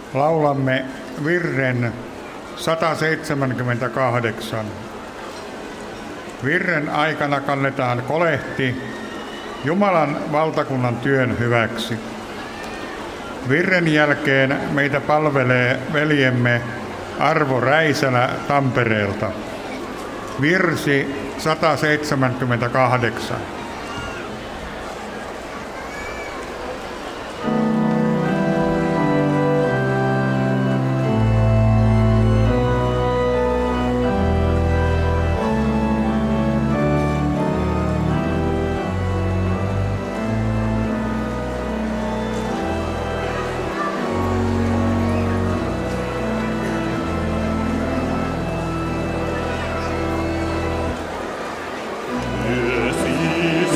Laulamme virren 178. Virren aikana kannetaan kolehti Jumalan valtakunnan työn hyväksi. Virren jälkeen meitä palvelee veljemme Arvo Räisälä Tampereelta. Virsi 178. Yes,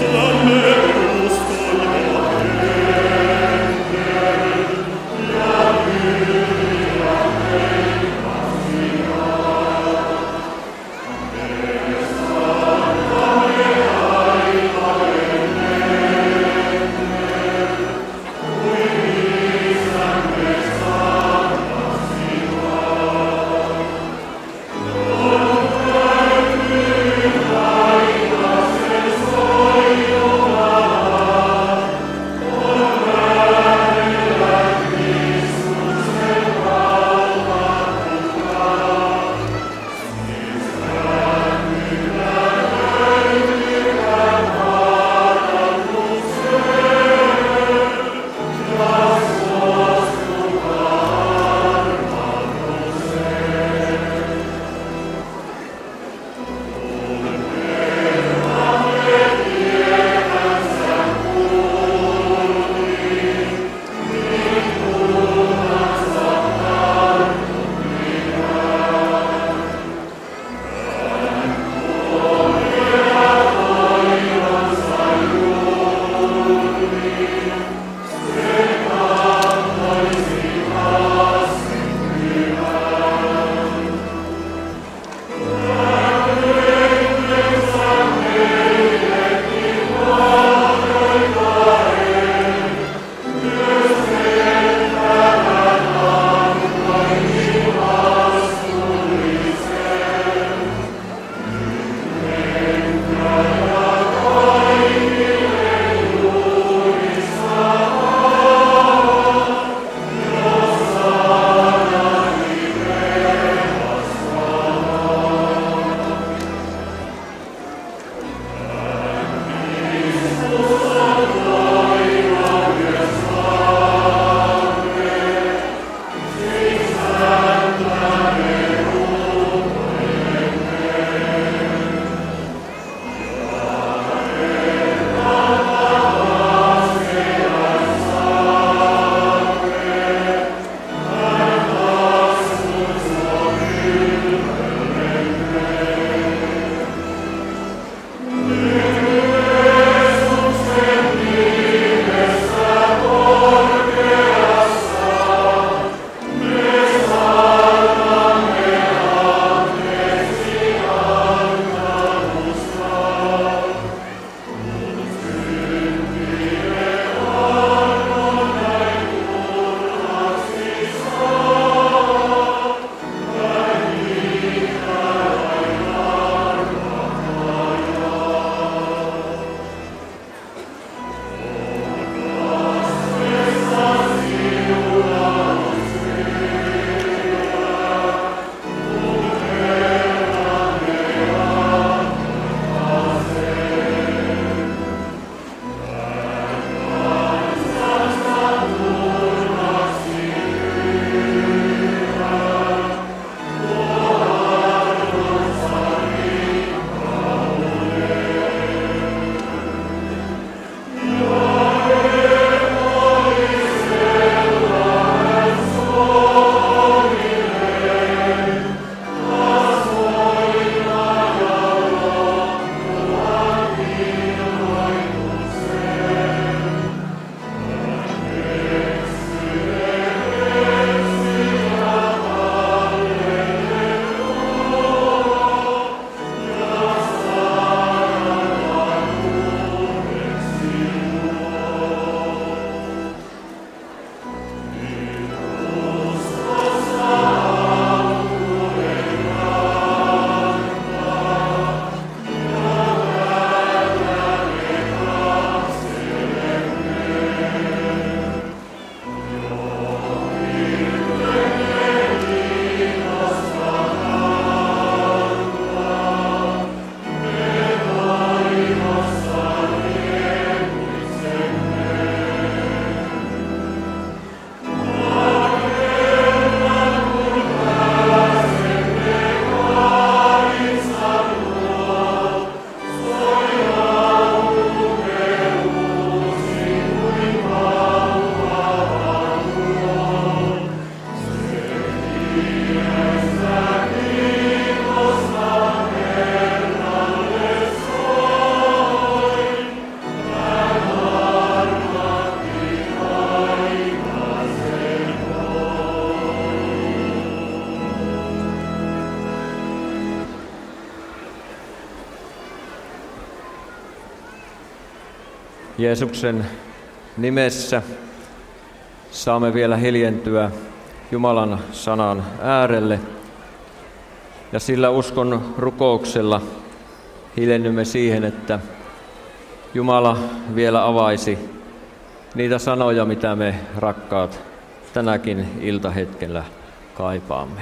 Jeesuksen nimessä saamme vielä hiljentyä Jumalan sanan äärelle ja sillä uskon rukouksella hiljennymme siihen, että Jumala vielä avaisi niitä sanoja, mitä me rakkaat tänäkin iltahetkellä kaipaamme.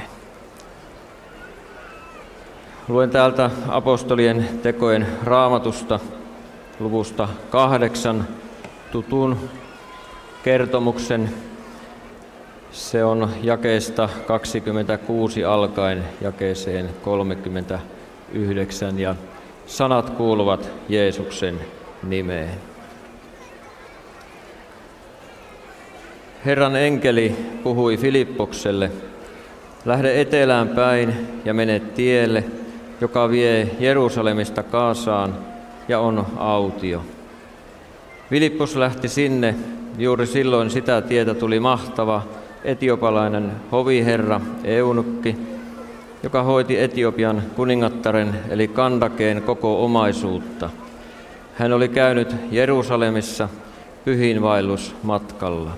Luen täältä apostolien tekojen Raamatusta luvusta 8 tutun kertomuksen. Se on jakeesta 26 alkaen jakeeseen 39 ja sanat kuuluvat Jeesuksen nimeen. Herran enkeli puhui Filippokselle, lähde etelään päin ja mene tielle, joka vie Jerusalemista Kaasaan ja on autio. Filippos lähti sinne, juuri silloin sitä tietä tuli mahtava etiopalainen hoviherra Eunukki, joka hoiti Etiopian kuningattaren eli Kandakeen koko omaisuutta. Hän oli käynyt Jerusalemissa pyhiinvaellusmatkalla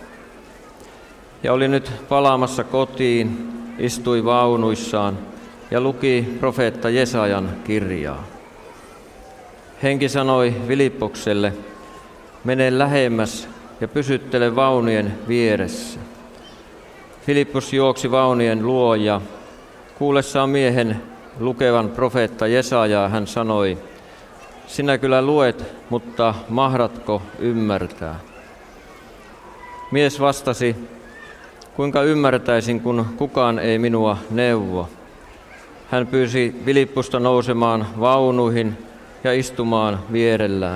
ja oli nyt palaamassa kotiin, istui vaunuissaan ja luki profeetta Jesajan kirjaa. Henki sanoi Filippokselle, mene lähemmäs ja pysyttele vaunujen vieressä. Filippos juoksi vaunujen luo ja kuullessaan miehen lukevan profeetta Jesajaa hän sanoi, sinä kyllä luet, mutta mahdatko ymmärtää? Mies vastasi, kuinka ymmärtäisin, kun kukaan ei minua neuvo? Hän pyysi Filipposta nousemaan vaunuihin ja istumaan vierellään.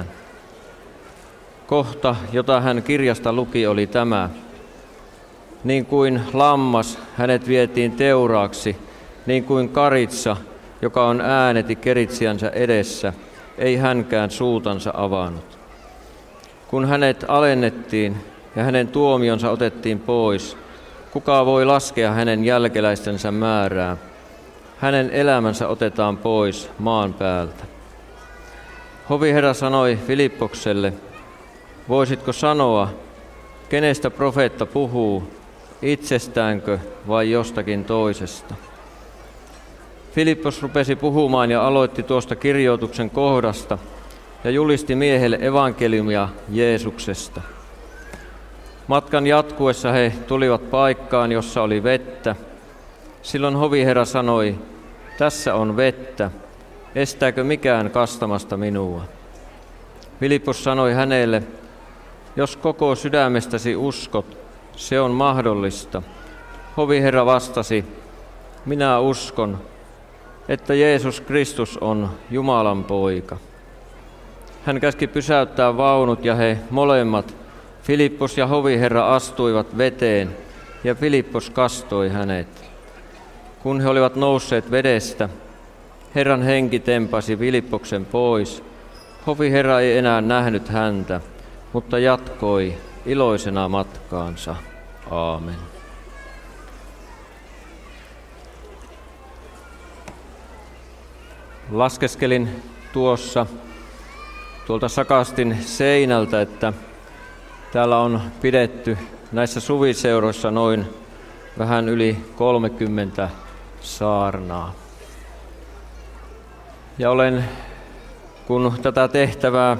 Kohta, jota hän kirjasta luki, oli tämä. Niin kuin lammas hänet vietiin teuraaksi, niin kuin karitsa, joka on ääneti keritsijänsä edessä, ei hänkään suutansa avannut. Kun hänet alennettiin ja hänen tuomionsa otettiin pois, kuka voi laskea hänen jälkeläistensä määrää? Hänen elämänsä otetaan pois maan päältä. Hoviherra sanoi Filippokselle, voisitko sanoa, kenestä profeetta puhuu, itsestäänkö vai jostakin toisesta? Filippos rupesi puhumaan ja aloitti tuosta kirjoituksen kohdasta ja julisti miehelle evankeliumia Jeesuksesta. Matkan jatkuessa he tulivat paikkaan, jossa oli vettä. Silloin hoviherra sanoi, tässä on vettä, estääkö mikään kastamasta minua? Filippos sanoi hänelle, jos koko sydämestäsi uskot, se on mahdollista. Hoviherra vastasi, minä uskon, että Jeesus Kristus on Jumalan poika. Hän käski pysäyttää vaunut ja he molemmat, Filippos ja hoviherra, astuivat veteen ja Filippos kastoi hänet. Kun he olivat nousseet vedestä, Herran henki tempasi Filippoksen pois. Hoviherra ei enää nähnyt häntä, mutta jatkoi iloisena matkaansa. Aamen. Laskeskelin tuolta sakastin seinältä, että täällä on pidetty näissä suviseuroissa noin vähän yli 30 saarnaa. Ja kun tätä tehtävää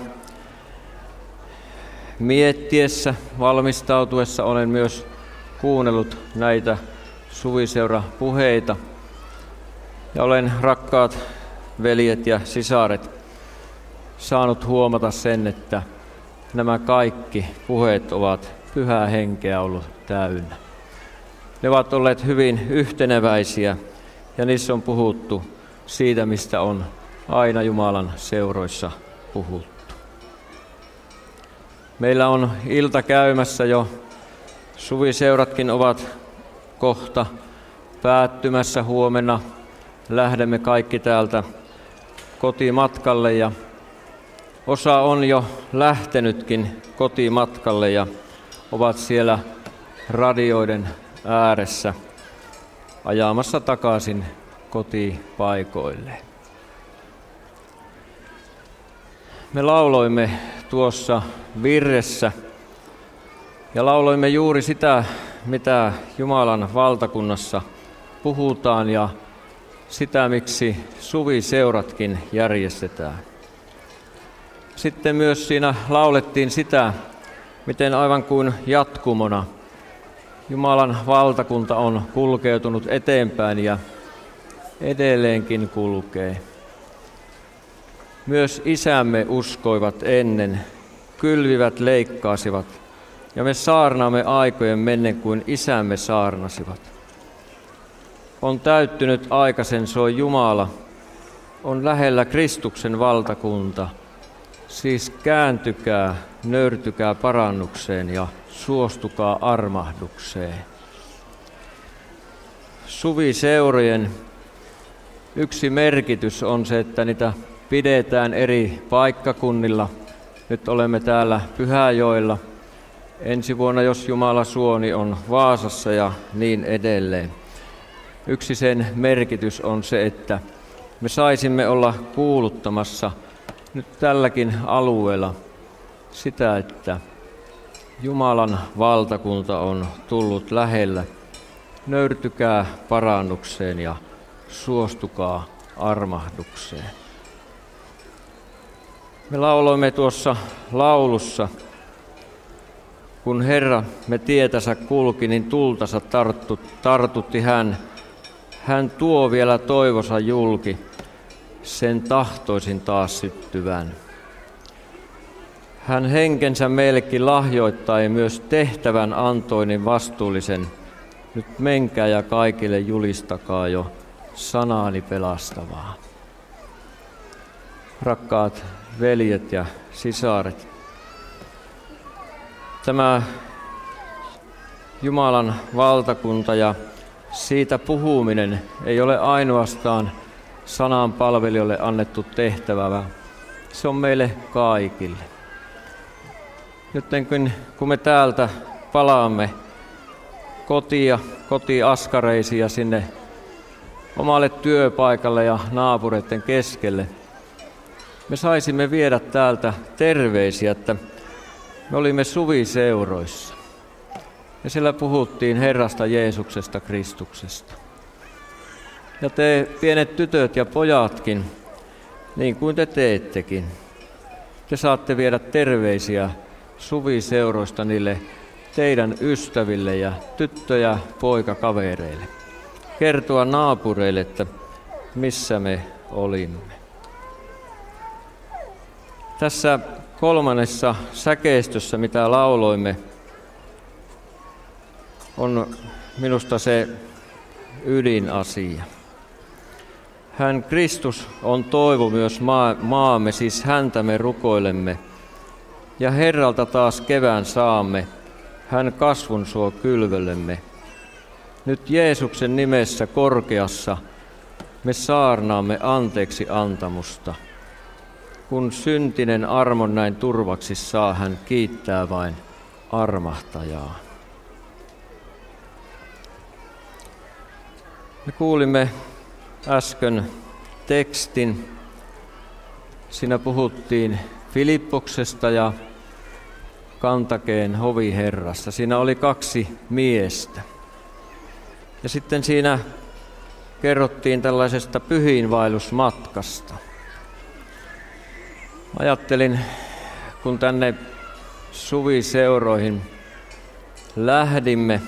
miettiessä, valmistautuessa, olen myös kuunnellut näitä suviseurapuheita. Ja olen, rakkaat veljet ja sisaret, saanut huomata sen, että nämä kaikki puheet ovat Pyhää Henkeä ollut täynnä. Ne ovat olleet hyvin yhteneväisiä ja niissä on puhuttu siitä, mistä on aina Jumalan seuroissa puhuttu. Meillä on ilta käymässä jo, suviseuratkin ovat kohta päättymässä. Huomenna lähdemme kaikki täältä kotimatkalle ja osa on jo lähtenytkin kotimatkalle ja ovat siellä radioiden ääressä ajamassa takaisin kotipaikoilleen. Me lauloimme tuossa virressä ja lauloimme juuri sitä, mitä Jumalan valtakunnassa puhutaan ja sitä, miksi suviseuratkin järjestetään. Sitten myös siinä laulettiin sitä, miten aivan kuin jatkumona Jumalan valtakunta on kulkeutunut eteenpäin ja edelleenkin kulkee. Myös isämme uskoivat ennen, kylvivät, leikkaasivat, ja me saarnaamme aikojen mennen kuin isämme saarnasivat. On täyttynyt aika, sen soi Jumala, on lähellä Kristuksen valtakunta. Siis kääntykää, nöyrtykää parannukseen ja suostukaa armahdukseen. Suviseurojen yksi merkitys on se, että niitä pidetään eri paikkakunnilla. Nyt olemme täällä Pyhäjoella. Ensi vuonna, jos Jumala suoni, on Vaasassa ja niin edelleen. Yksi sen merkitys on se, että me saisimme olla kuuluttamassa nyt tälläkin alueella sitä, että Jumalan valtakunta on tullut lähellä. Nöyrtykää parannukseen ja suostukaa armahdukseen. Me lauloimme tuossa laulussa, kun Herra me tietänsä kulki, niin tultansa tartutti hän. Hän tuo vielä toivonsa julki, sen tahtoisin taas syttyvän. Hän henkensä meillekin lahjoittaa ja myös tehtävän antoi niin vastuullisen. Nyt menkää ja kaikille julistakaa jo sanaani pelastavaa. Rakkaat veljet ja sisaret, tämä Jumalan valtakunta ja siitä puhuminen ei ole ainoastaan sanan palvelijoille annettu tehtävä, vaan se on meille kaikille. Nyt kun me täältä palaamme kotiaskareisiin ja sinne omalle työpaikalle ja naapureiden keskelle, me saisimme viedä täältä terveisiä, että me olimme suviseuroissa. Ja siellä puhuttiin Herrasta Jeesuksesta Kristuksesta. Ja te pienet tytöt ja pojatkin, niin kuin te teettekin, te saatte viedä terveisiä suviseuroista niille teidän ystäville ja tyttö- ja poikakavereille. Kertoa naapureille, että missä me olimme. Tässä kolmannessa säkeistössä, mitä lauloimme, on minusta se ydinasia. Hän Kristus on toivo myös maamme, siis häntä me rukoilemme. Ja Herralta taas kevään saamme, hän kasvun suo kylvöllemme. Nyt Jeesuksen nimessä korkeassa me saarnaamme anteeksi antamusta. Kun syntinen armon näin turvaksi saa, hän kiittää vain armahtajaa. Me kuulimme äsken tekstin. Siinä puhuttiin Filippoksesta ja Kantakeen hoviherrasta. Siinä oli 2 miestä. Ja sitten siinä kerrottiin tällaisesta pyhiinvaellusmatkasta. Ajattelin, kun tänne suviseuroihin lähdimme,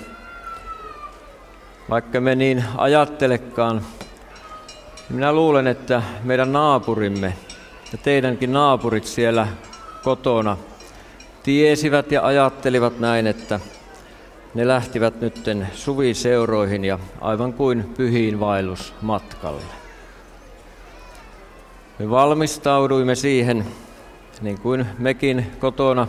vaikka me niin ajattelekaan, minä luulen, että meidän naapurimme ja teidänkin naapurit siellä kotona tiesivät ja ajattelivat näin, että ne lähtivät nytten suviseuroihin ja aivan kuin pyhiinvaellusmatkalle. Me valmistauduimme siihen, niin kuin mekin kotona,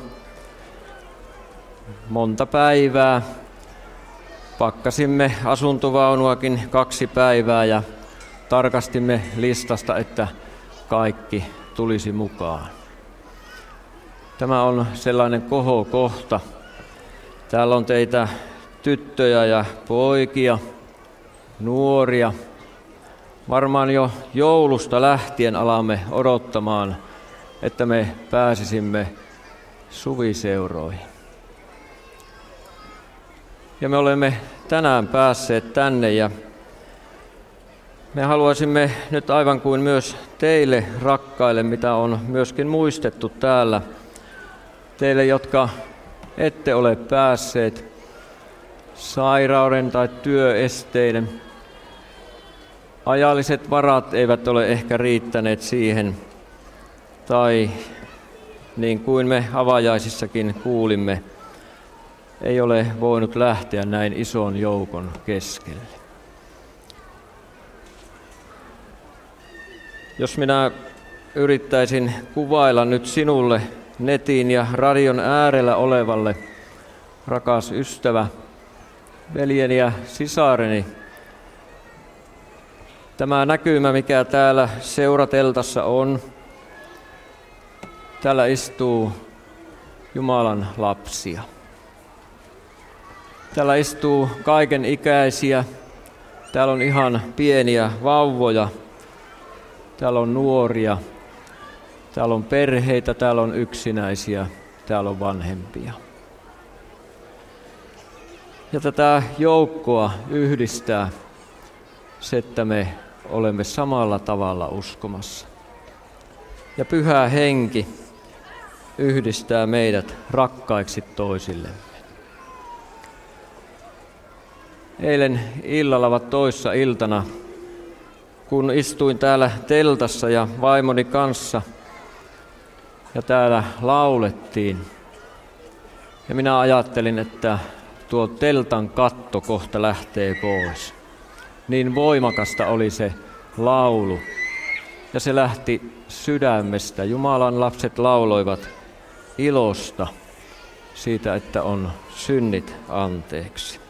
monta päivää. Pakkasimme asuntovaunuakin 2 päivää ja tarkastimme listasta, että kaikki tulisi mukaan. Tämä on sellainen kohokohta. Täällä on teitä tyttöjä ja poikia, nuoria. Varmaan jo joulusta lähtien alamme odottamaan, että me pääsisimme suviseuroihin. Ja me olemme tänään päässeet tänne ja me haluaisimme nyt aivan kuin myös teille rakkaille, mitä on myöskin muistettu täällä, teille, jotka ette ole päässeet sairauden tai työesteiden, ajalliset varat eivät ole ehkä riittäneet siihen, tai niin kuin me avajaisissakin kuulimme, ei ole voinut lähteä näin ison joukon keskelle. Jos minä yrittäisin kuvailla nyt sinulle netin ja radion äärellä olevalle, rakas ystävä, veljeni ja sisareni, tämä näkymä, mikä täällä seurateltassa on, täällä istuu Jumalan lapsia. Täällä istuu kaiken ikäisiä, täällä on ihan pieniä vauvoja, täällä on nuoria, täällä on perheitä, täällä on yksinäisiä, täällä on vanhempia. Ja tätä joukkoa yhdistää se, että me olemme samalla tavalla uskomassa. Ja Pyhä Henki yhdistää meidät rakkaiksi toisillemme. Eilen illalla vai toissa iltana, kun istuin täällä teltassa ja vaimoni kanssa ja täällä laulettiin, ja minä ajattelin, että tuo teltan katto kohta lähtee pois. Niin voimakasta oli se laulu, ja se lähti sydämestä. Jumalan lapset lauloivat ilosta siitä, että on synnit anteeksi.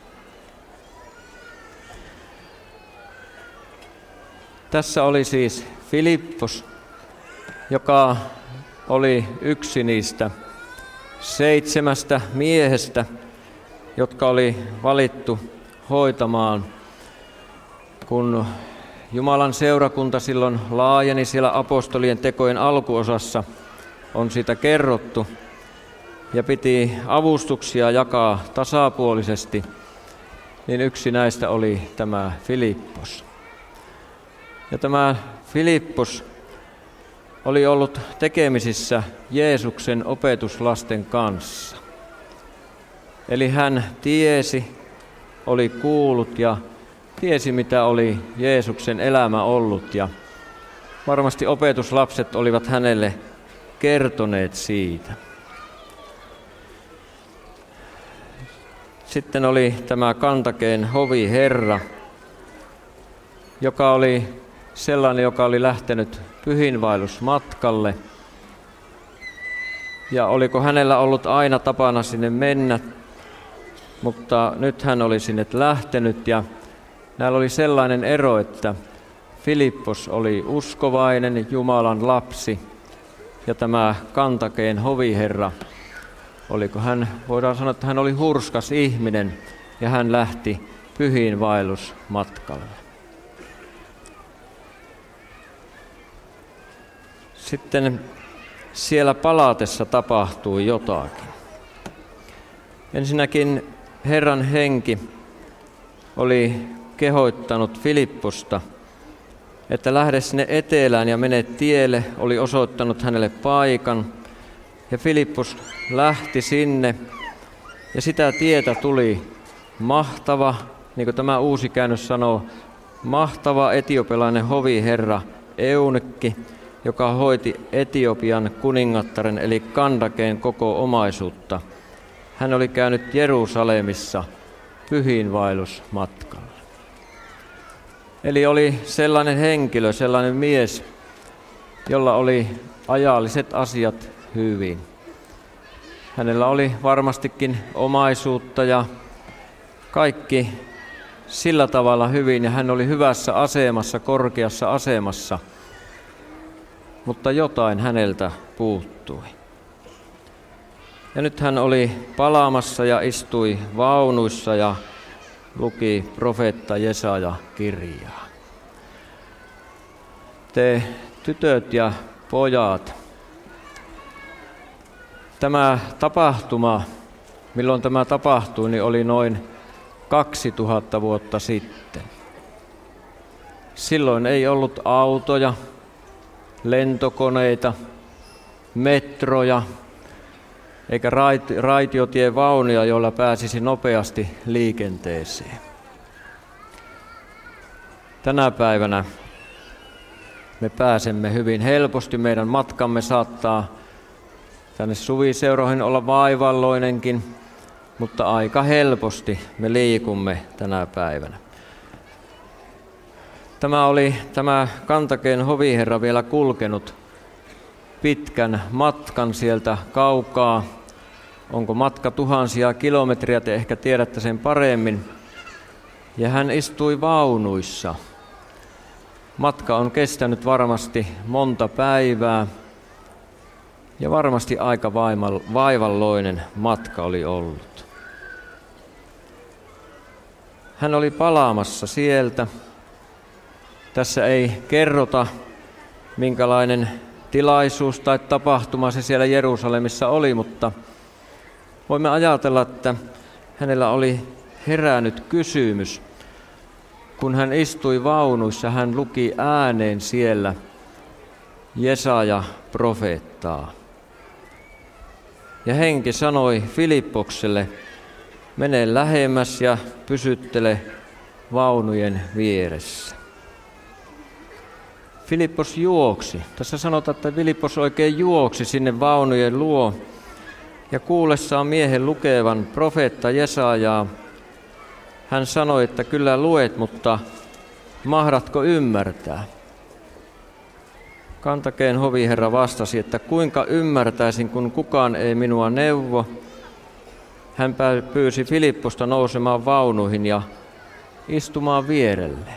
Tässä oli siis Filippos, joka oli yksi niistä 7 miehestä, jotka oli valittu hoitamaan, kun Jumalan seurakunta silloin laajeni siellä apostolien tekojen alkuosassa, on siitä kerrottu, ja piti avustuksia jakaa tasapuolisesti, niin yksi näistä oli tämä Filippos. Ja tämä Filippos oli ollut tekemisissä Jeesuksen opetuslasten kanssa. Eli hän tiesi, oli kuullut ja tiesi, mitä oli Jeesuksen elämä ollut. Ja varmasti opetuslapset olivat hänelle kertoneet siitä. Sitten oli tämä Kantakeen hoviherra, joka oli sellainen, joka oli lähtenyt pyhiinvaellusmatkalle. Ja oliko hänellä ollut aina tapana sinne mennä, mutta nyt hän oli sinne lähtenyt ja näillä oli sellainen ero, että Filippos oli uskovainen Jumalan lapsi ja tämä Kantakeen hoviherra, voidaan sanoa, että hän oli hurskas ihminen ja hän lähti pyhiinvaellusmatkalle. Sitten siellä palatessa tapahtui jotakin. Ensinnäkin Herran henki oli kehottanut Filipposta, että lähde sinne etelään ja mene tielle, oli osoittanut hänelle paikan. Ja Filippos lähti sinne ja sitä tietä tuli mahtava, niin kuin tämä uusi käännös sanoo, mahtava etiopialainen hoviherra Eunykki, joka hoiti Etiopian kuningattaren eli Kandakeen koko omaisuutta. Hän oli käynyt Jerusalemissa pyhiinvaellusmatkalla. Eli oli sellainen henkilö, sellainen mies, jolla oli ajalliset asiat hyvin. Hänellä oli varmastikin omaisuutta ja kaikki sillä tavalla hyvin ja hän oli hyvässä asemassa, korkeassa asemassa, mutta jotain häneltä puuttui. Ja nyt hän oli palaamassa ja istui vaunuissa ja luki profeetta Jesaja kirjaa. Te tytöt ja pojat, Tämä tapahtuma, milloin tämä tapahtui, niin oli noin 2000 vuotta sitten. Silloin ei ollut autoja, lentokoneita, metroja eikä raitiotievaunuja, joilla pääsisi nopeasti liikenteeseen. Tänä päivänä me pääsemme hyvin helposti. Meidän matkamme saattaa tänne suviseuroihin olla vaivalloinenkin, mutta aika helposti me liikumme tänä päivänä. Tämä Kantakeen hoviherra vielä kulkenut pitkän matkan sieltä kaukaa. Onko matka tuhansia kilometriä, te ehkä tiedätte sen paremmin. Ja hän istui vaunuissa. Matka on kestänyt varmasti monta päivää. Ja varmasti aika vaivalloinen matka oli ollut. Hän oli palaamassa sieltä. Tässä ei kerrota, minkälainen tilaisuus tai tapahtuma se siellä Jerusalemissa oli, mutta voimme ajatella, että hänellä oli herännyt kysymys. Kun hän istui vaunuissa, hän luki ääneen siellä Jesaja-profeettaa. Ja henki sanoi Filippokselle, mene lähemmäs ja pysyttele vaunujen vieressä. Filippos juoksi. Tässä sanotaan, että Filippos oikein juoksi sinne vaunujen luo. Ja kuullessaan miehen lukevan profeetta Jesajaa, hän sanoi, että kyllä luet, mutta mahdatko ymmärtää? Kantakeen hoviherra vastasi, että kuinka ymmärtäisin, kun kukaan ei minua neuvo. Hän pyysi Filipposta nousemaan vaunuihin ja istumaan vierelle.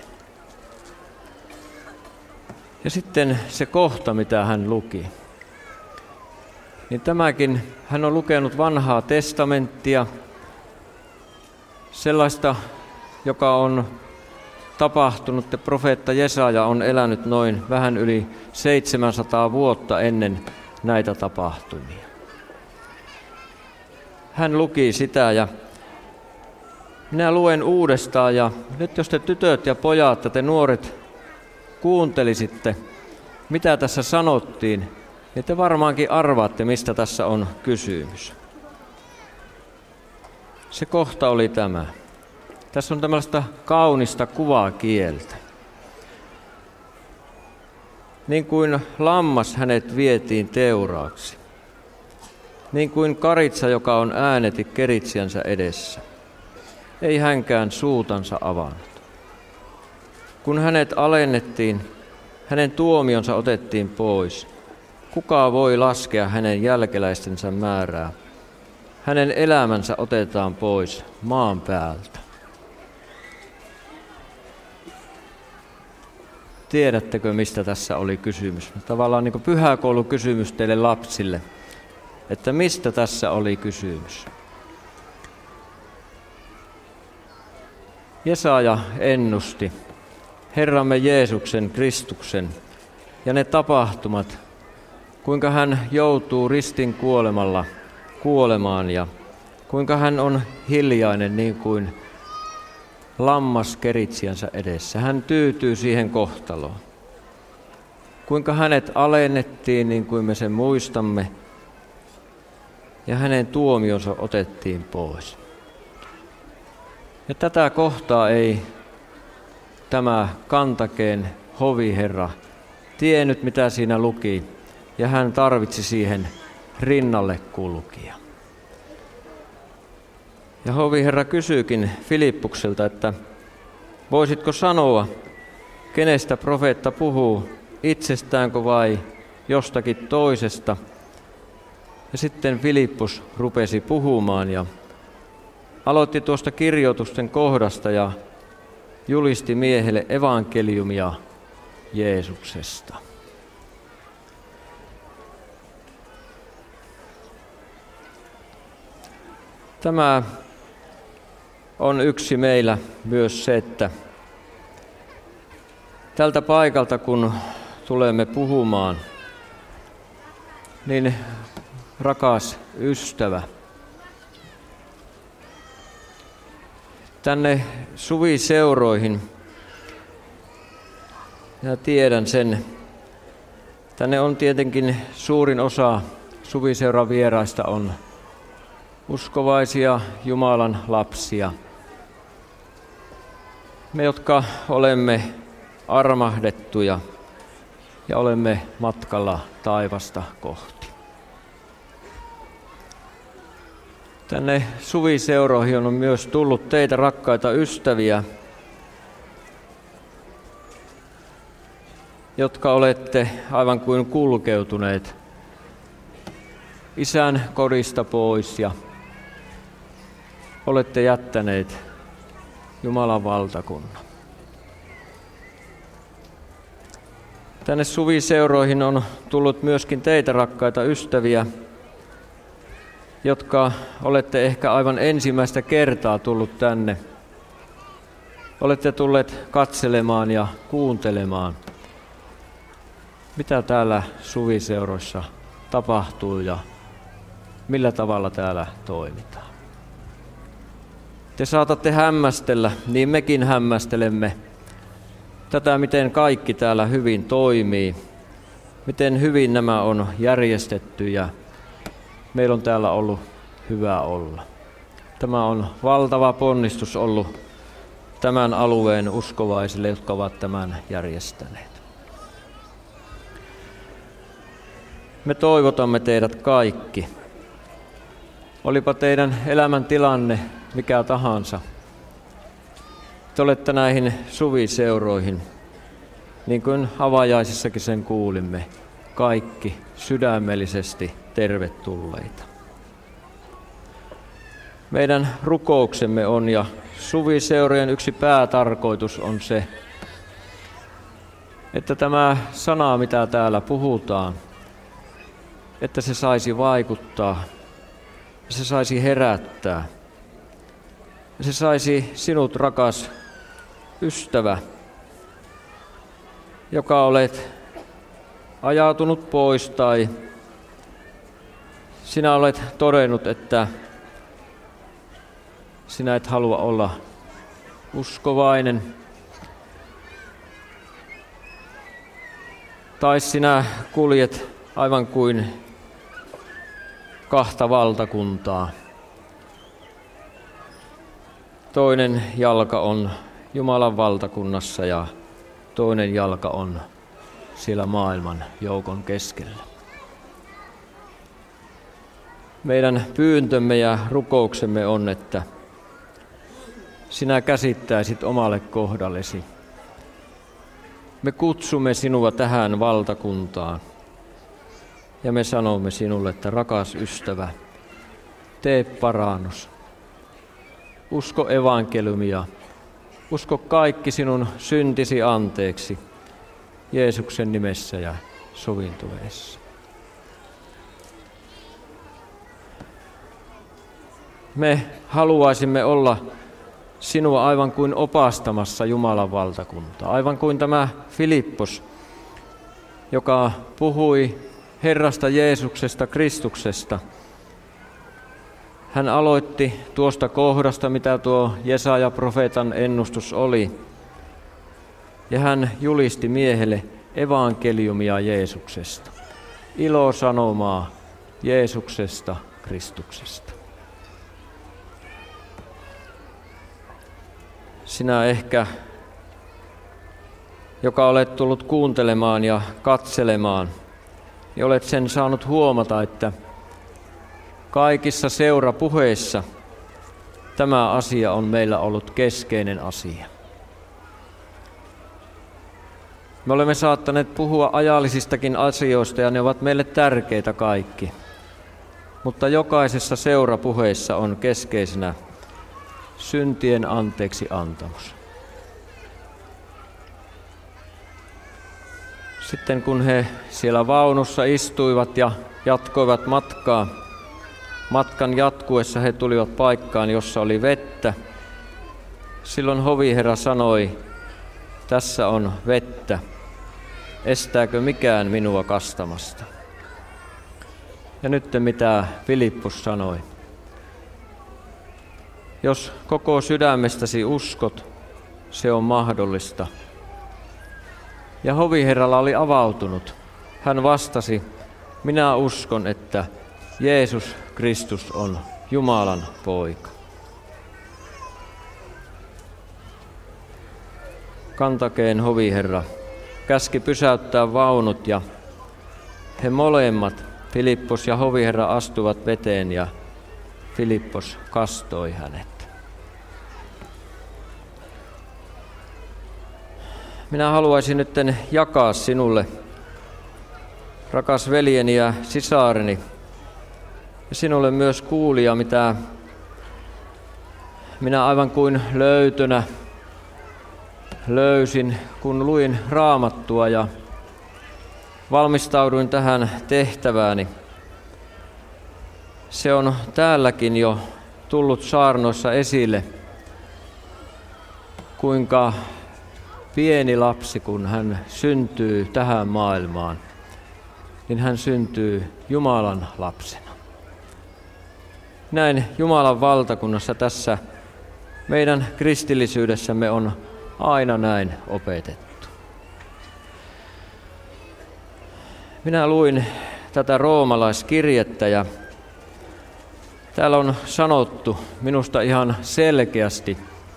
Ja sitten se kohta, mitä hän luki. Niin tämäkin, hän on lukenut vanhaa testamenttia, sellaista, joka on tapahtunut, ja profeetta Jesaja on elänyt noin vähän yli 700 vuotta ennen näitä tapahtumia. Hän luki sitä ja minä luen uudestaan ja nyt jos te tytöt ja pojat ja te nuoret kuuntelisitte, mitä tässä sanottiin, niin te varmaankin arvaatte, mistä tässä on kysymys. Se kohta oli tämä. Tässä on tällaista kaunista kuvakieltä. Niin kuin lammas hänet vietiin teuraaksi. Niin kuin karitsa, joka on ääneti keritsijänsä edessä. Ei hänkään suutansa avannut. Kun hänet alennettiin, hänen tuomionsa otettiin pois. Kuka voi laskea hänen jälkeläistensä määrää? Hänen elämänsä otetaan pois maan päältä. Tiedättekö, mistä tässä oli kysymys? Tavallaan niin kuin pyhäkoulukysymys teille lapsille, että mistä tässä oli kysymys. Jesaja ennusti Herramme Jeesuksen Kristuksen ja ne tapahtumat, kuinka hän joutuu ristin kuolemalla kuolemaan ja kuinka hän on hiljainen niin kuin lammas keritsijänsä edessä. Hän tyytyy siihen kohtaloon. Kuinka hänet alennettiin niin kuin me sen muistamme ja hänen tuomionsa otettiin pois. Ja tätä kohtaa ei tämä Kantakeen hoviherra tiennyt, mitä siinä luki, ja hän tarvitsi siihen rinnalle kulkija. Ja hoviherra kysyykin Filippukselta, että voisitko sanoa, kenestä profeetta puhuu, itsestäänkö vai jostakin toisesta? Ja sitten Filippus rupesi puhumaan ja aloitti tuosta kirjoitusten kohdasta ja julisti miehelle evankeliumia Jeesuksesta. Tämä on yksi meillä myös se, että tältä paikalta kun tulemme puhumaan, niin rakas ystävä. Tänne suviseuroihin, ja tiedän sen, tänne on tietenkin suurin osa suviseuran vieraista on uskovaisia Jumalan lapsia. Me, jotka olemme armahdettuja ja olemme matkalla taivasta kohti. Tänne suviseuroihin on myös tullut teitä, rakkaita ystäviä, jotka olette aivan kuin kulkeutuneet Isän kodista pois ja olette jättäneet Jumalan valtakunnan. Tänne suviseuroihin on tullut myöskin teitä, rakkaita ystäviä, jotka olette ehkä aivan ensimmäistä kertaa tullut tänne. Olette tulleet katselemaan ja kuuntelemaan, mitä täällä suviseuroissa tapahtuu ja millä tavalla täällä toimitaan. Te saatatte hämmästellä, niin mekin hämmästelemme tätä, miten kaikki täällä hyvin toimii, miten hyvin nämä on järjestetty ja meillä on täällä ollut hyvä olla. Tämä on valtava ponnistus ollut tämän alueen uskovaisille, jotka ovat tämän järjestäneet. Me toivotamme teidät kaikki. Olipa teidän elämäntilanne mikä tahansa. Te olette näihin suviseuroihin, niin kuin avajaisissakin sen kuulimme, kaikki sydämellisesti tervetulleita. Meidän rukouksemme on ja suviseurojen yksi päätarkoitus on se, että tämä sana, mitä täällä puhutaan, että se saisi vaikuttaa, se saisi herättää. Se saisi sinut, rakas ystävä, joka olet ajautunut pois tai sinä olet todennut, että sinä et halua olla uskovainen. Tai sinä kuljet aivan kuin kahta valtakuntaa. Toinen jalka on Jumalan valtakunnassa ja toinen jalka on siellä maailman joukon keskellä. Meidän pyyntömme ja rukouksemme on, että sinä käsittäisit omalle kohdallesi. Me kutsumme sinua tähän valtakuntaan ja me sanomme sinulle, että rakas ystävä, tee parannus. Usko evankeliumia, usko kaikki sinun syntisi anteeksi Jeesuksen nimessä ja sovintovedessä. Me haluaisimme olla sinua aivan kuin opastamassa Jumalan valtakuntaa, aivan kuin tämä Filippos, joka puhui Herrasta Jeesuksesta, Kristuksesta. Hän aloitti tuosta kohdasta, mitä tuo Jesaja-profeetan ennustus oli, ja hän julisti miehelle evankeliumia Jeesuksesta, ilosanomaa Jeesuksesta, Kristuksesta. Sinä ehkä, joka olet tullut kuuntelemaan ja katselemaan, niin olet sen saanut huomata, että kaikissa seurapuheissa tämä asia on meillä ollut keskeinen asia. Me olemme saattaneet puhua ajallisistakin asioista ja ne ovat meille tärkeitä kaikki. Mutta jokaisessa seurapuheessa on keskeisenä syntien anteeksi antamus. Sitten kun he siellä vaunussa istuivat ja jatkoivat matkaa, matkan jatkuessa he tulivat paikkaan, jossa oli vettä. Silloin hoviherra sanoi, tässä on vettä, estääkö mikään minua kastamasta? Ja nyt mitä Filippus sanoi. Jos koko sydämestäsi uskot, se on mahdollista. Ja hoviherralla oli avautunut. Hän vastasi, minä uskon, että Jeesus Kristus on Jumalan poika. Kantakeen hoviherra käski pysäyttää vaunut ja he molemmat, Filippos ja hoviherra, astuvat veteen ja Filippos kastoi hänet. Minä haluaisin nyt jakaa sinulle, rakas veljeni ja sisareni, ja sinulle myös kuulija, mitä minä aivan kuin löytönä löysin, kun luin Raamattua ja valmistauduin tähän tehtävääni. Se on täälläkin jo tullut saarnoissa esille, kuinka pieni lapsi, kun hän syntyy tähän maailmaan, niin hän syntyy Jumalan lapsena. Näin Jumalan valtakunnassa tässä meidän kristillisyydessämme on aina näin opetettu. Minä luin tätä roomalaiskirjettä ja täällä on sanottu minusta ihan selkeästi,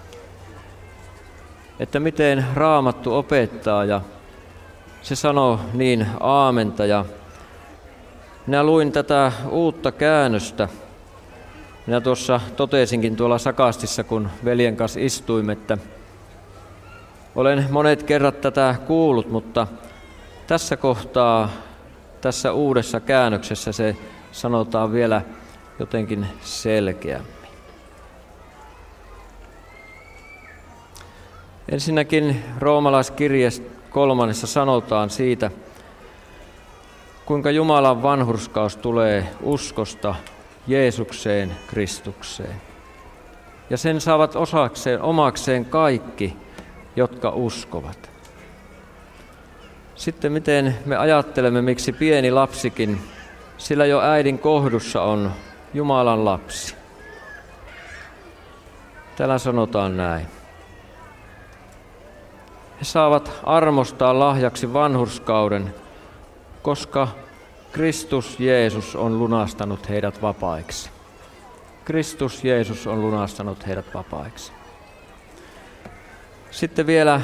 että miten Raamattu opettaa, ja se sanoo niin aamenta. Ja minä luin tätä uutta käännöstä. Minä tuossa totesinkin tuolla sakastissa, kun veljen kanssa istuimme, että olen monet kerrat tätä kuullut, mutta tässä kohtaa, tässä uudessa käännöksessä se sanotaan vielä jotenkin selkeämmin. Ensinnäkin roomalaiskirjeessä 3. sanotaan siitä, kuinka Jumalan vanhurskaus tulee uskosta Jeesukseen Kristukseen. Ja sen saavat omakseen kaikki, jotka uskovat. Sitten miten me ajattelemme, miksi pieni lapsikin, sillä jo äidin kohdussa on Jumalan lapsi. Täällä sanotaan näin. He saavat armostaa lahjaksi vanhurskauden, koska Kristus Jeesus on lunastanut heidät vapaiksi. Kristus Jeesus on lunastanut heidät vapaiksi. Sitten vielä,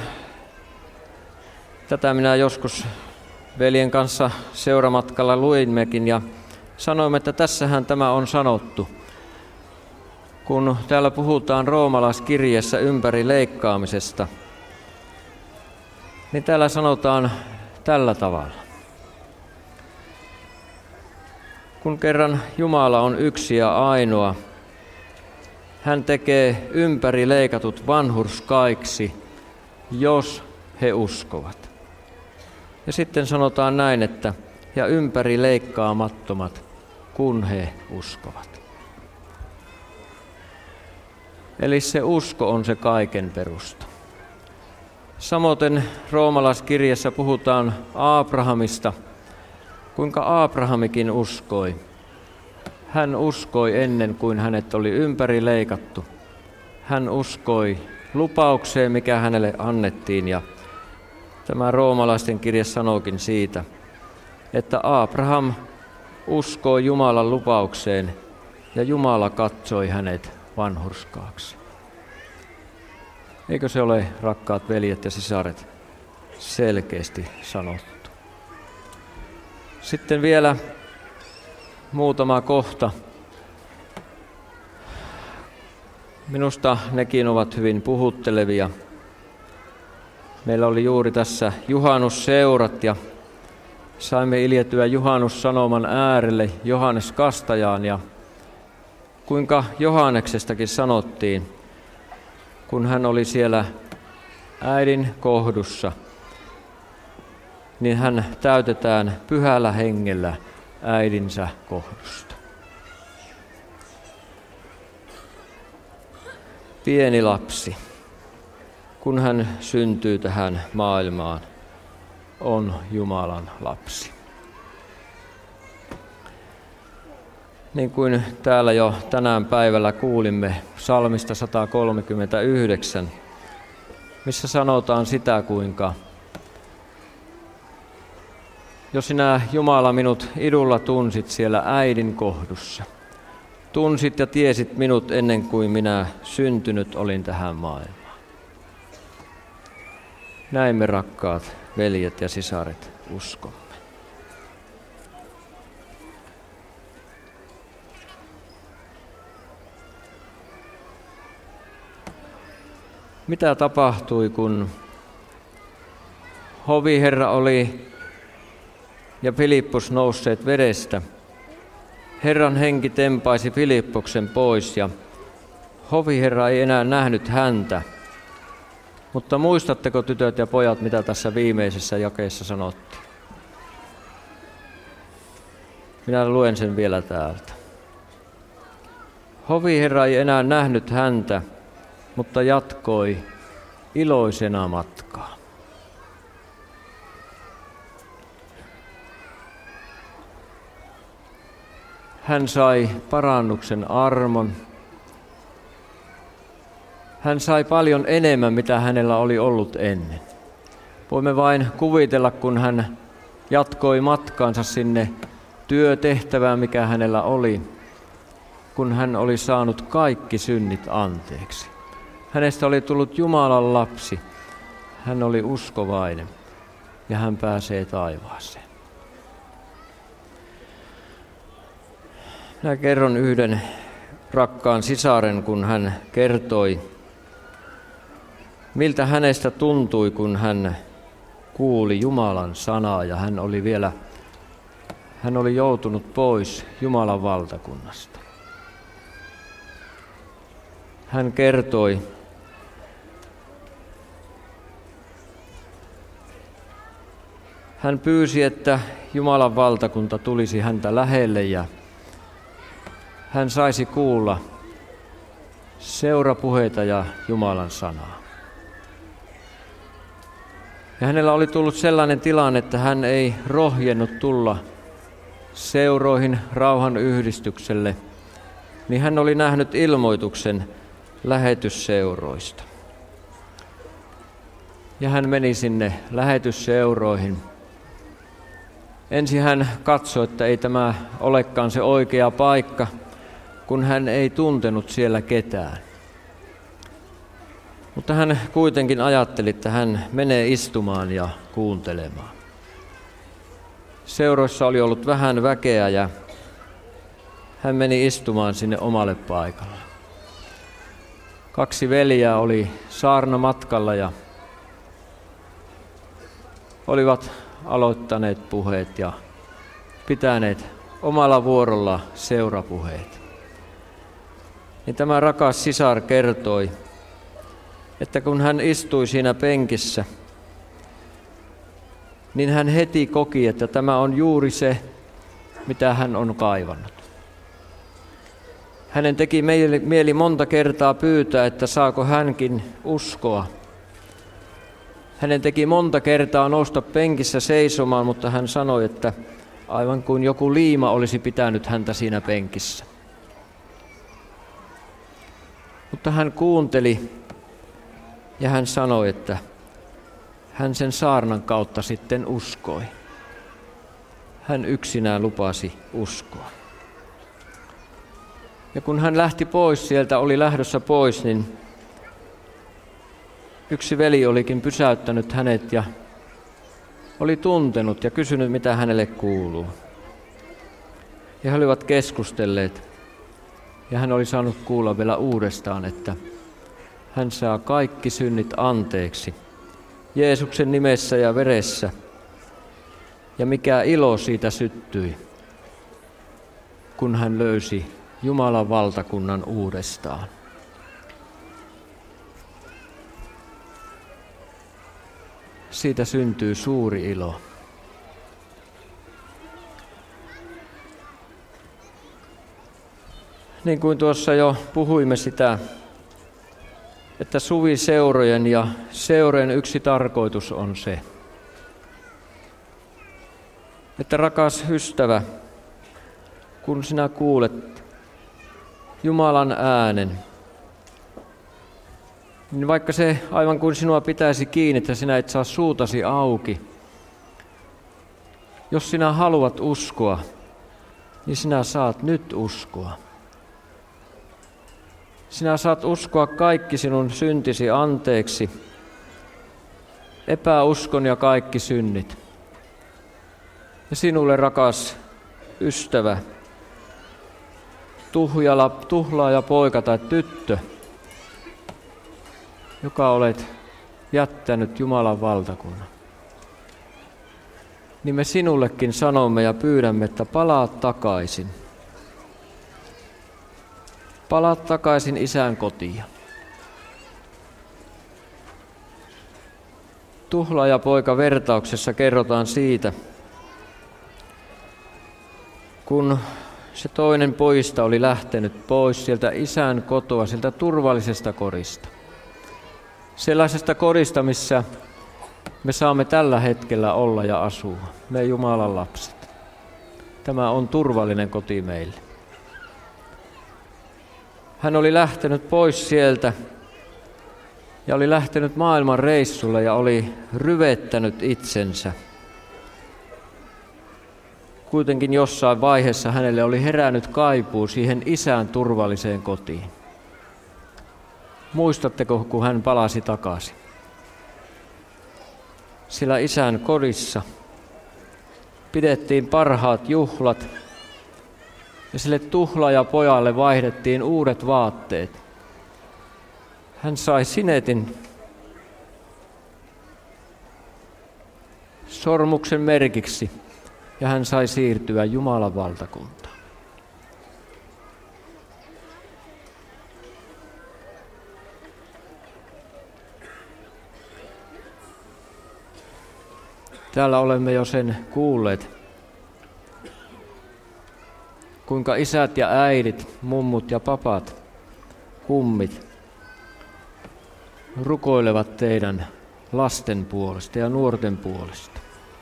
tätä minä joskus veljen kanssa seuramatkalla luimmekin ja sanoimme, että tässähän tämä on sanottu. Kun täällä puhutaan roomalaiskirjeessä ympäri leikkaamisesta, niin täällä sanotaan tällä tavalla. Kun kerran Jumala on yksi ja ainoa, hän tekee ympäri leikatut vanhurskaiksi, jos he uskovat. Ja sitten sanotaan näin, että ja ympäri leikkaamattomat, kun he uskovat. Eli se usko on se kaiken perusta. Samoin roomalaiskirjassa puhutaan Abrahamista, kuinka Abrahamikin uskoi. Hän uskoi ennen kuin hänet oli ympäri leikattu. Hän uskoi lupaukseen, mikä hänelle annettiin, ja tämä roomalaisten kirja sanookin siitä, että Abraham uskoi Jumalan lupaukseen ja Jumala katsoi hänet vanhurskaaksi. Eikö se ole, rakkaat veljet ja sisaret, selkeästi sanottu? Sitten vielä muutama kohta. Minusta nekin ovat hyvin puhuttelevia. Meillä oli juuri tässä juhannusseurat ja saimme iljetyä juhannussanoman äärelle Johannes Kastajaan ja kuinka Johanneksestakin sanottiin, kun hän oli siellä äidin kohdussa, niin hän täytetään pyhällä hengellä äidinsä kohdusta. Pieni lapsi, kun hän syntyy tähän maailmaan, on Jumalan lapsi. Niin kuin täällä jo tänään päivällä kuulimme psalmista 139, missä sanotaan sitä, kuinka jo sinä, Jumala, minut idulla tunsit siellä äidin kohdussa. Tunsit ja tiesit minut ennen kuin minä syntynyt olin tähän maailmaan. Näin me, rakkaat veljet ja sisaret, uskomme. Mitä tapahtui, kun hoviherra oli ja Filippos nousseet vedestä? Herran henki tempaisi Filippoksen pois ja hoviherra ei enää nähnyt häntä. Mutta muistatteko, tytöt ja pojat, mitä tässä viimeisessä jakeessa sanottiin? Minä luen sen vielä täältä. Hoviherra ei enää nähnyt häntä, mutta jatkoi iloisena matkaa. Hän sai parannuksen armon. Hän sai paljon enemmän, mitä hänellä oli ollut ennen. Voimme vain kuvitella, kun hän jatkoi matkaansa sinne työtehtävään, mikä hänellä oli, kun hän oli saanut kaikki synnit anteeksi. Hänestä oli tullut Jumalan lapsi. Hän oli uskovainen ja hän pääsee taivaaseen. Minä kerron yhden rakkaan sisaren, kun hän kertoi, miltä hänestä tuntui, kun hän kuuli Jumalan sanaa ja hän oli joutunut pois Jumalan valtakunnasta. Hän kertoi, hän pyysi, että Jumalan valtakunta tulisi häntä lähelle ja hän saisi kuulla seurapuheita ja Jumalan sanaa. Ja hänellä oli tullut sellainen tilanne, että hän ei rohjennut tulla seuroihin rauhan yhdistykselle, niin hän oli nähnyt ilmoituksen lähetysseuroista. Ja hän meni sinne lähetysseuroihin. Ensin hän katsoi, että ei tämä olekaan se oikea paikka, kun hän ei tuntenut siellä ketään. Mutta hän kuitenkin ajatteli, että hän menee istumaan ja kuuntelemaan. Seuroissa oli ollut vähän väkeä ja hän meni istumaan sinne omalle paikalle. 2 veljää oli saarnamatkalla ja olivat aloittaneet puheet ja pitäneet omalla vuorolla seurapuheet. Niin tämä rakas sisar kertoi, että kun hän istui siinä penkissä, niin hän heti koki, että tämä on juuri se, mitä hän on kaivannut. Hänen teki mieli monta kertaa pyytää, että saako hänkin uskoa. Hänen teki monta kertaa nousta penkissä seisomaan, mutta hän sanoi, että aivan kuin joku liima olisi pitänyt häntä siinä penkissä. Mutta hän kuunteli ja hän sanoi, että hän sen saarnan kautta sitten uskoi. Hän yksinään lupasi uskoa. Ja kun hän lähti pois, sieltä oli lähdössä pois, niin yksi veli olikin pysäyttänyt hänet ja oli tuntenut ja kysynyt, mitä hänelle kuuluu. Ja he olivat keskustelleet ja hän oli saanut kuulla vielä uudestaan, että hän saa kaikki synnit anteeksi Jeesuksen nimessä ja veressä. Ja mikä ilo siitä syttyi, kun hän löysi Jumalan valtakunnan uudestaan. Siitä syntyy suuri ilo. Niin kuin tuossa jo puhuimme sitä, että suviseurojen ja seurojen yksi tarkoitus on se, että rakas ystävä, kun sinä kuulet Jumalan äänen, niin vaikka se aivan kuin sinua pitäisi kiinni, että sinä et saa suutasi auki, jos sinä haluat uskoa, niin sinä saat nyt uskoa. Sinä saat uskoa kaikki sinun syntisi anteeksi, epäuskon ja kaikki synnit. Ja sinulle, rakas ystävä, tuhlaaja poika tai tyttö, joka olet jättänyt Jumalan valtakunnan, niin me sinullekin sanomme ja pyydämme, että palaa takaisin. Palaa takaisin Isän kotiin. Tuhlaajapoika vertauksessa kerrotaan siitä, kun se toinen pojista oli lähtenyt pois sieltä isän kotoa, sieltä turvallisesta kodista. Sellaisesta kodista, missä me saamme tällä hetkellä olla ja asua, me Jumalan lapset. Tämä on turvallinen koti meille. Hän oli lähtenyt pois sieltä ja oli lähtenyt maailman reissulle ja oli ryvettänyt itsensä. Kuitenkin jossain vaiheessa hänelle oli herännyt kaipuu siihen isän turvalliseen kotiin. Muistatteko, kun hän palasi takaisin? Sillä isän kodissa pidettiin parhaat juhlat ja sille tuhlaajapojalle vaihdettiin uudet vaatteet. Hän sai sinetin sormuksen merkiksi ja hän sai siirtyä Jumalan valtakuntaan. Täällä olemme jo sen kuulleet, kuinka isät ja äidit, mummut ja papat, kummit rukoilevat teidän lasten puolesta ja nuorten puolesta.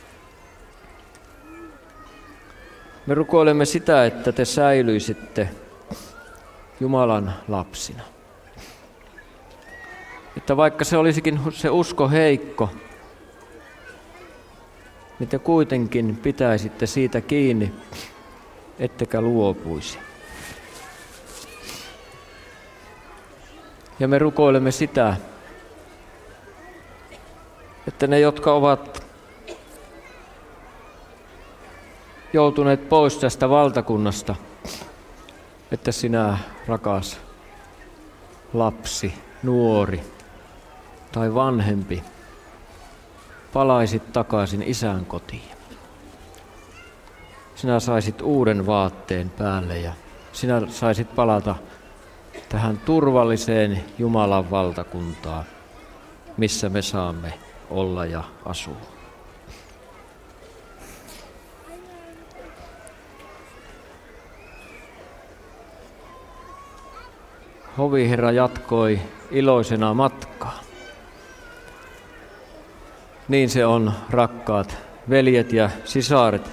Me rukoilemme sitä, että te säilyisitte Jumalan lapsina. Että vaikka se olisikin se usko heikko, niin te kuitenkin pitäisitte siitä kiinni, ettekä luopuisi. Ja me rukoilemme sitä, että ne, jotka ovat joutuneet pois tästä valtakunnasta, että sinä, rakas lapsi, nuori tai vanhempi, palaisit takaisin isän kotiin. Sinä saisit uuden vaatteen päälle ja sinä saisit palata tähän turvalliseen Jumalan valtakuntaan, missä me saamme olla ja asua. Hoviherra jatkoi iloisena matkaa. Niin se on, rakkaat veljet ja sisaret.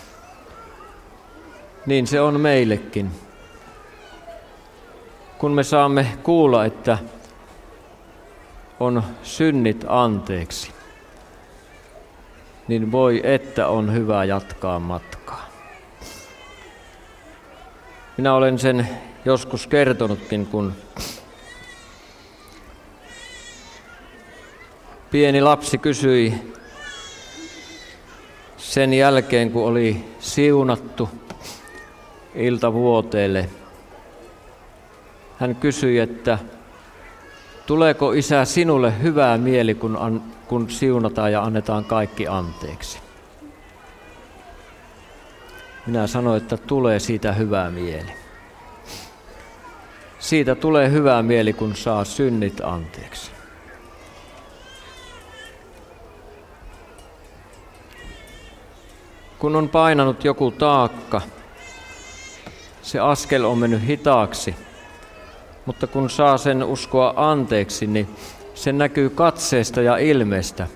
Niin se on meillekin. Kun me saamme kuulla, että on synnit anteeksi, niin voi että on hyvä jatkaa matkaa. Minä olen sen joskus kertonutkin, kun pieni lapsi kysyi sen jälkeen, kun oli siunattu iltavuoteelle. Hän kysyi, että tuleeko isä sinulle hyvää mieli, kun siunataan ja annetaan kaikki anteeksi? Minä sanoin, että tulee siitä hyvää mieli. Siitä tulee hyvää mieli, kun saa synnit anteeksi. Kun on painanut joku taakka, se askel on mennyt hitaaksi, mutta kun saa sen uskoa anteeksi, niin se näkyy katseesta ja ilmeestä.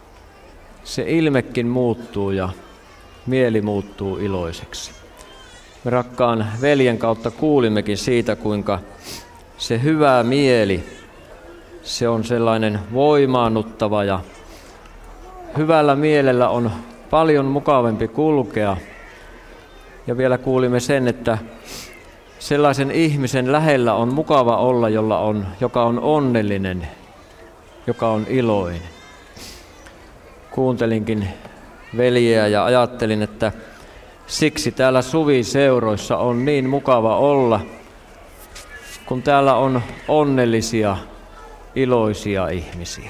Se ilmekin muuttuu ja mieli muuttuu iloiseksi. Me rakkaan veljen kautta kuulimmekin siitä, kuinka se hyvä mieli, se on sellainen voimaannuttava ja hyvällä mielellä on paljon mukavampi kulkea. Ja vielä kuulimme sen, että sellaisen ihmisen lähellä on mukava olla, joka on onnellinen, joka on iloinen. Kuuntelinkin veljeä ja ajattelin, että siksi täällä suviseuroissa on niin mukava olla, kun täällä on onnellisia, iloisia ihmisiä.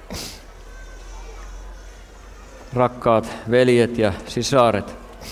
Rakkaat veljet ja sisaret,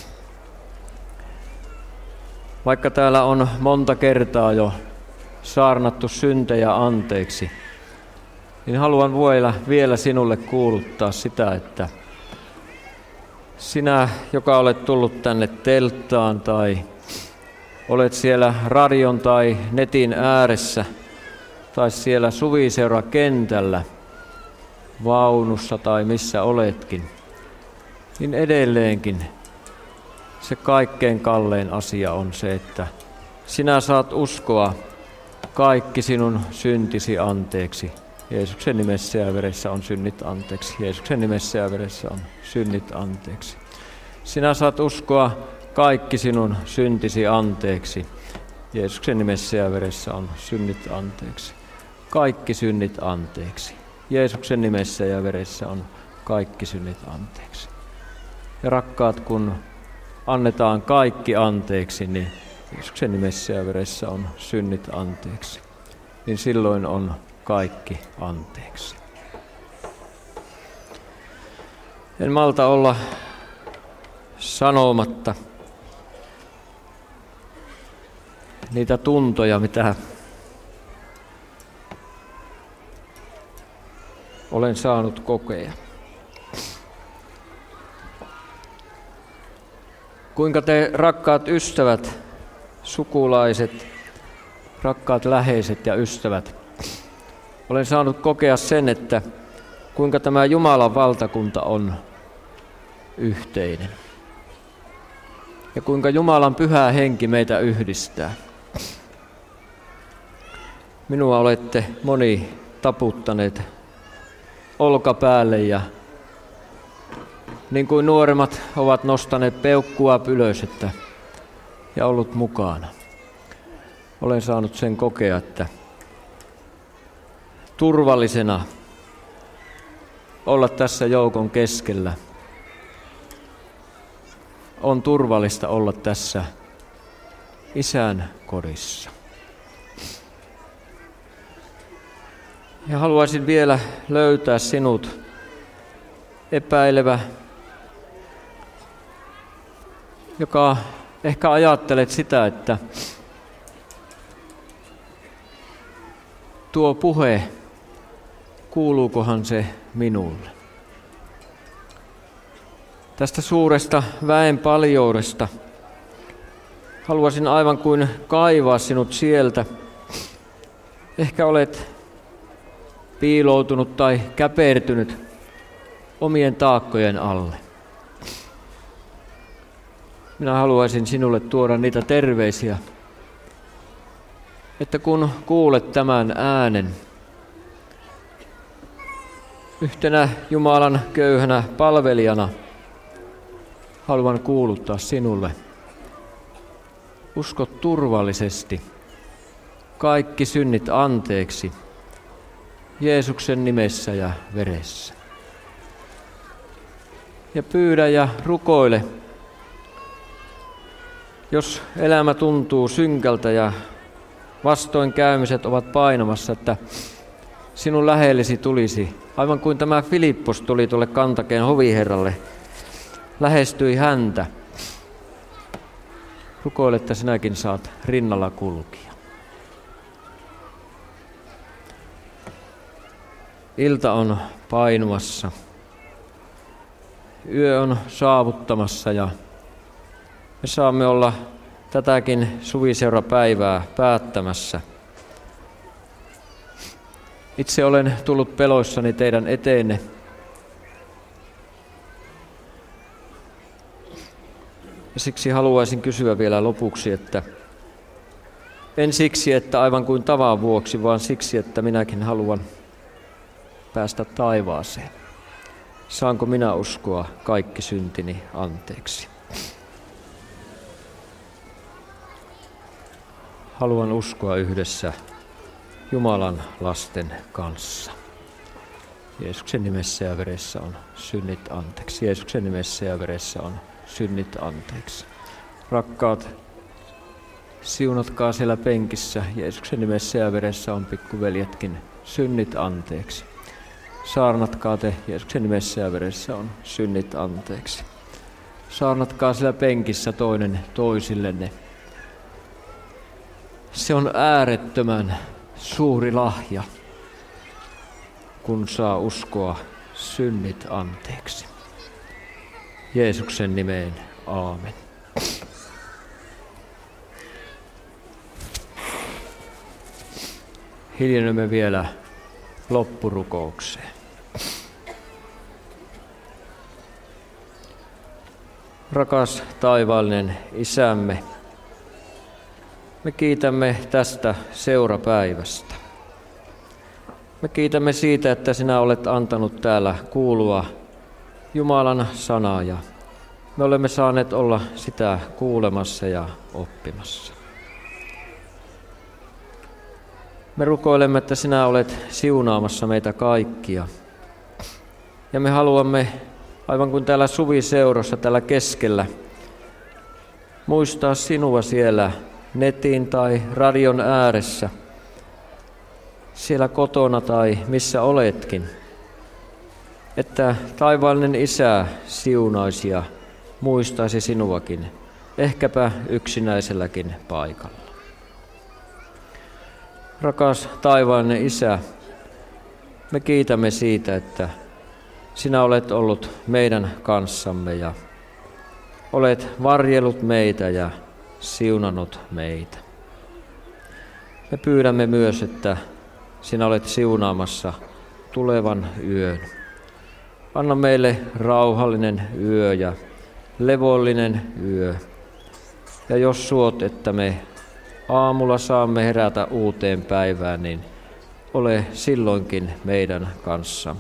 vaikka täällä on monta kertaa jo saarnattu syntejä anteeksi, niin haluan vielä sinulle kuuluttaa sitä, että sinä, joka olet tullut tänne telttaan tai olet siellä radion tai netin ääressä tai siellä suviseurakentällä, vaunussa tai missä oletkin, niin edelleenkin se kaikkein kallein asia on se, että sinä saat uskoa kaikki sinun syntisi anteeksi. Jeesuksen nimessä ja veressä on synnit anteeksi. Jeesuksen nimessä ja veressä on synnit anteeksi. Sinä saat uskoa kaikki sinun syntisi anteeksi. Jeesuksen nimessä ja veressä on synnit anteeksi. Kaikki synnit anteeksi. Jeesuksen nimessä ja veressä on kaikki synnit anteeksi. Ja rakkaat, kun annetaan kaikki anteeksi, niin Jeesuksen nimessä ja veressä on synnit anteeksi. Niin silloin on kaikki anteeksi. En malta olla sanomatta niitä tuntoja, mitä olen saanut kokea. Kuinka te, rakkaat ystävät, sukulaiset, rakkaat läheiset ja ystävät, olen saanut kokea sen, että kuinka tämä Jumalan valtakunta on yhteinen. Ja kuinka Jumalan pyhä henki meitä yhdistää. Minua olette moni taputtaneet olkapäälle ja niin kuin nuoremmat ovat nostaneet peukkua ylös ja ollut mukana. Olen saanut sen kokea, että turvallisena olla tässä joukon keskellä. On turvallista olla tässä Isän kodissa. Ja haluaisin vielä löytää sinut, epäilevä, joka ehkä ajattelet sitä, että tuo puhe, kuuluukohan se minulle? Tästä suuresta väenpaljoudesta haluaisin aivan kuin kaivaa sinut sieltä. Ehkä olet piiloutunut tai käpertynyt omien taakkojen alle. Minä haluaisin sinulle tuoda niitä terveisiä, että kun kuulet tämän äänen, yhtenä Jumalan köyhänä palvelijana haluan kuuluttaa sinulle. Usko turvallisesti. Kaikki synnit anteeksi. Jeesuksen nimessä ja veressä. Ja pyydä ja rukoile. Jos elämä tuntuu synkältä ja vastoinkäymiset ovat painamassa, että sinun lähellesi tulisi, aivan kuin tämä Filippos tuli tuolle Kantakeen hoviherralle, lähestyi häntä. Rukoile, että sinäkin saat rinnalla kulkia. Ilta on painumassa. Yö on saavuttamassa ja me saamme olla tätäkin suviseurapäivää päättämässä. Itse olen tullut peloissani teidän eteenne. Ja siksi haluaisin kysyä vielä lopuksi, että en siksi, että aivan kuin tavan vuoksi, vaan siksi, että minäkin haluan päästä taivaaseen. Saanko minä uskoa kaikki syntini anteeksi? Haluan uskoa yhdessä Jumalan lasten kanssa. Jeesuksen nimessä ja veressä on synnit anteeksi. Jeesuksen nimessä ja veressä on synnit anteeksi. Rakkaat, siunatkaa siellä penkissä. Jeesuksen nimessä ja veressä on pikkuveljetkin synnit anteeksi. Saarnatkaa te, Jeesuksen nimessä ja veressä on synnit anteeksi. Saarnatkaa siellä penkissä toinen toisillenne. Se on äärettömän suuri lahja, kun saa uskoa synnit anteeksi. Jeesuksen nimeen, aamen. Hiljennymme vielä loppurukoukseen. Rakas taivaallinen Isämme, me kiitämme tästä seurapäivästä. Me kiitämme siitä, että sinä olet antanut täällä kuulua Jumalan sanaa ja me olemme saaneet olla sitä kuulemassa ja oppimassa. Me rukoilemme, että sinä olet siunaamassa meitä kaikkia. Ja me haluamme, aivan kuin täällä suviseurassa täällä keskellä, muistaa sinua siellä netin tai radion ääressä, siellä kotona tai missä oletkin, että taivaallinen Isä siunaisi ja muistaisi sinuakin, ehkäpä yksinäiselläkin paikalla. Rakas taivaallinen Isä, me kiitämme siitä, että sinä olet ollut meidän kanssamme ja olet varjellut meitä ja siunannut meitä. Me pyydämme myös, että sinä olet siunaamassa tulevan yön. Anna meille rauhallinen yö ja levollinen yö. Ja jos suot, että me aamulla saamme herätä uuteen päivään, niin ole silloinkin meidän kanssamme.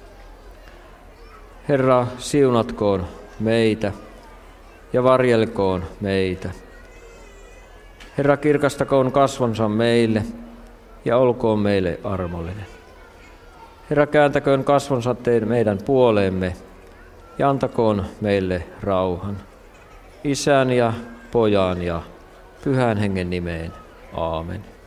Herra, siunatkoon meitä ja varjelkoon meitä. Herra, kirkastakoon kasvonsa meille ja olkoon meille armollinen. Herra, kääntäköön kasvonsa meidän puoleemme ja antakoon meille rauhan. Isän ja Pojan ja Pyhän Hengen nimeen. Aamen.